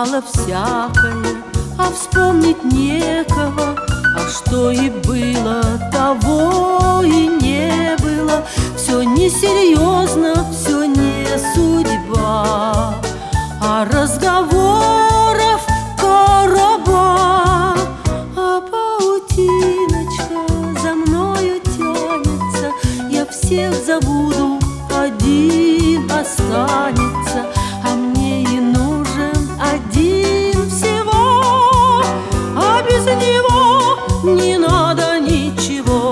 бывало всякое, а вспомнить некого. А что и было, того и не было. Все несерьезно, все не судьба, а разговоров короба. А паутиночка за мною тянется, я всех забуду, один останется. А мне и нужен один всего, а без него не надо ничего.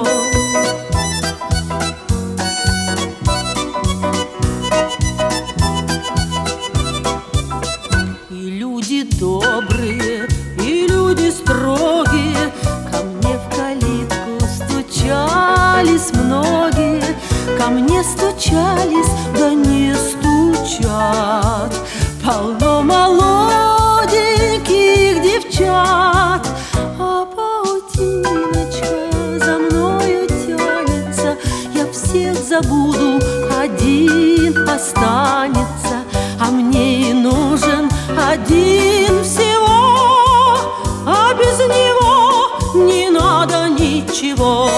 И люди добрые, и люди строгие ко мне в калитку стучались многие. Ко мне стучались, да не стучат. Полно молоденьких девчат. А паутиночка за мною тянется, я всех забуду, один останется. А мне и нужен один всего, а без него не надо ничего.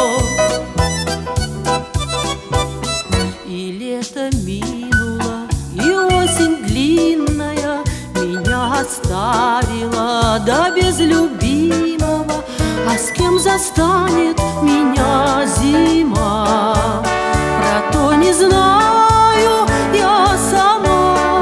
И лето минуло, и осень длинная меня оставила, да без любимого. А с кем застанет меня зима, про то не знаю я сама.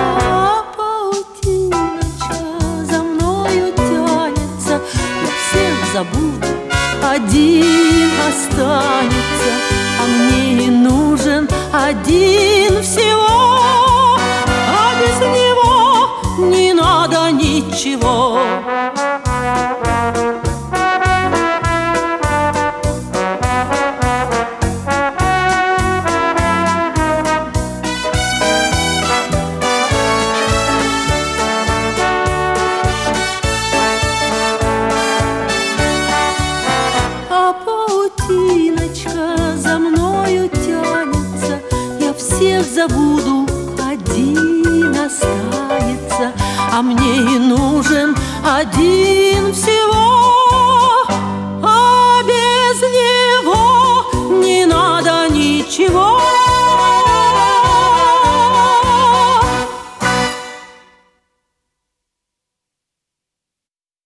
Паутиночка за мною тянется, я всех забуду, один останется. А мне и нужен один всего, а без него не надо ничего. А паутиночка за мною тянется, я всех забуду, один останется. А мне и нужен один всего.